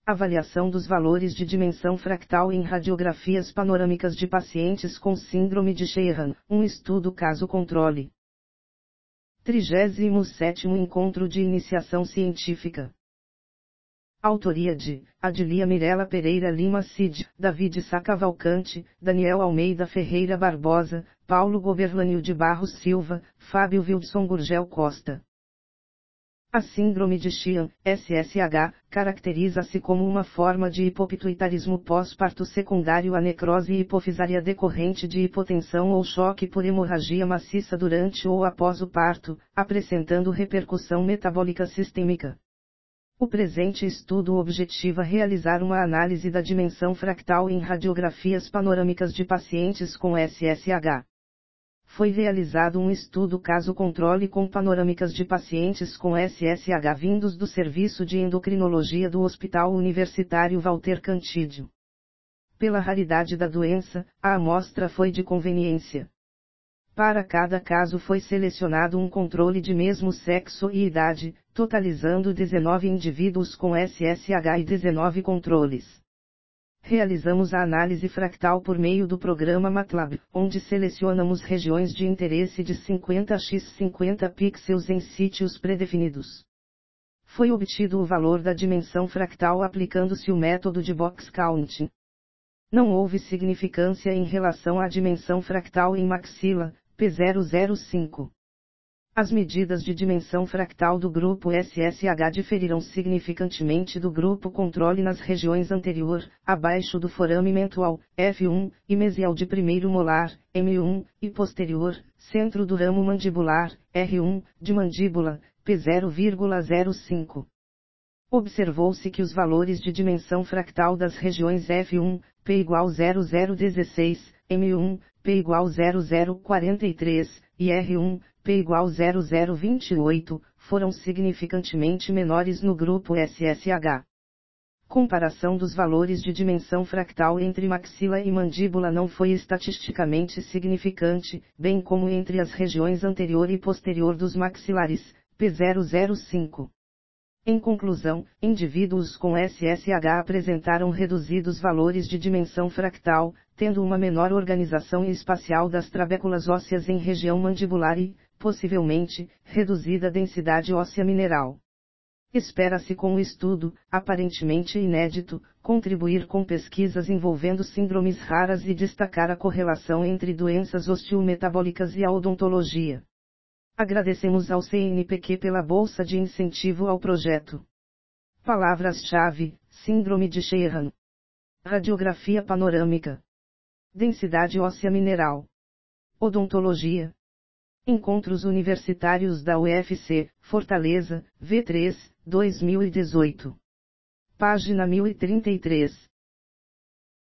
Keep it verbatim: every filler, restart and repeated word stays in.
Avaliação dos valores de dimensão fractal em radiografias panorâmicas de pacientes com síndrome de Sheehan, um estudo caso-controle. trigésimo sétimo Encontro de Iniciação Científica. Autoria de Adilia Mirela Pereira Lima Cid, David Sá Cavalcante, Daniel Almeida Ferreira Barbosa, Paulo Goberlanil de Barros Silva, Fábio Wildson Gurgel Costa. A síndrome de Sheehan, S S H, caracteriza-se como uma forma de hipopituitarismo pós-parto secundário à necrose hipofisária decorrente de hipotensão ou choque por hemorragia maciça durante ou após o parto, apresentando repercussão metabólica sistêmica. O presente estudo objetiva realizar uma análise da dimensão fractal em radiografias panorâmicas de pacientes com S S H. Foi realizado um estudo caso-controle com panorâmicas de pacientes com S S H vindos do Serviço de Endocrinologia do Hospital Universitário Walter Cantídio. Pela raridade da doença, a amostra foi de conveniência. Para cada caso foi selecionado um controle de mesmo sexo e idade, totalizando dezenove indivíduos com S S H e dezenove controles. Realizamos a análise fractal por meio do programa MATLAB, onde selecionamos regiões de interesse de cinquenta por cinquenta pixels em sítios predefinidos. Foi obtido o valor da dimensão fractal aplicando-se o método de box counting. Não houve significância em relação à dimensão fractal em maxila, P zero zero cinco. As medidas de dimensão fractal do grupo S S H diferiram significantemente do grupo controle nas regiões anterior, abaixo do forame mental, F um, e mesial de primeiro molar, M um, e posterior, centro do ramo mandibular, R um, de mandíbula, P zero vírgula zero cinco. Observou-se que os valores de dimensão fractal das regiões F um, P igual zero zero dezesseis, M um, P igual zero zero quarenta e três, e R um, P igual zero zero vinte e oito, foram significantemente menores no grupo S S H. Comparação dos valores de dimensão fractal entre maxila e mandíbula não foi estatisticamente significante, bem como entre as regiões anterior e posterior dos maxilares, P zero zero cinco. Em conclusão, indivíduos com S S H apresentaram reduzidos valores de dimensão fractal, tendo uma menor organização espacial das trabéculas ósseas em região mandibular e, possivelmente, reduzida densidade óssea mineral. Espera-se com o estudo, aparentemente inédito, contribuir com pesquisas envolvendo síndromes raras e destacar a correlação entre doenças osteometabólicas e a odontologia. Agradecemos ao C N P Q pela bolsa de incentivo ao projeto. Palavras-chave: Síndrome de Sheehan, radiografia panorâmica, densidade óssea mineral, odontologia. Encontros Universitários da U F C, Fortaleza, V três, dois mil e dezoito. Página mil e trinta e três.